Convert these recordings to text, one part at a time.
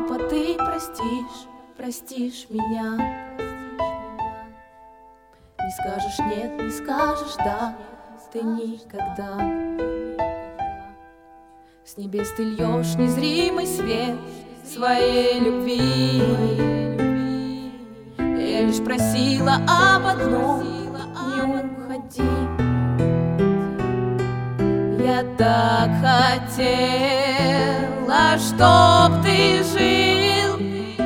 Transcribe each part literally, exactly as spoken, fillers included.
папа, ты простишь, простишь меня. Не скажешь нет, не скажешь да, ты никогда. С небес ты льешь незримый свет своей любви. Я лишь просила об одном: не уходи. Я так хотела, чтоб ты жил,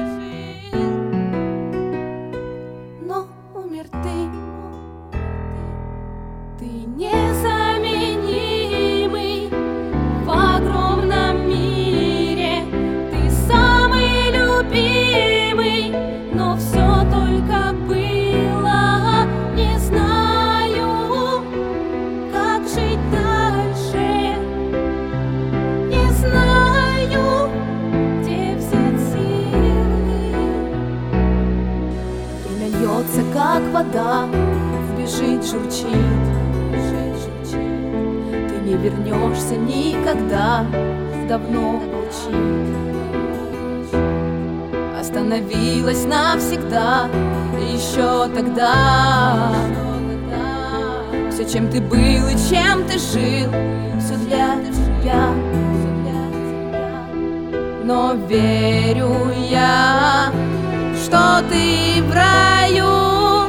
но умер ты. Ты незаменимый в огромном мире. Ты самый любимый, но все только было. Не знаю, как жить дальше. Не знаю, где взять силы. Время льется, как вода, бежит, журчит. Ты не вернешься никогда, давно молчит. Остановилась навсегда, еще тогда. Все, чем ты был и чем ты жил, все для тебя. Но верю я, что ты в раю.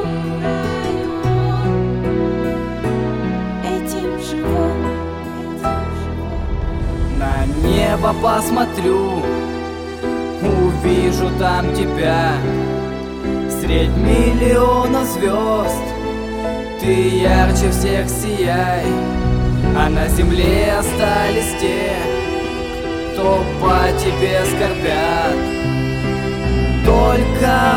На небо посмотрю, увижу там тебя. Средь миллиона звезд ты ярче всех сияй. А на земле остались те, кто по тебе скорбят. Только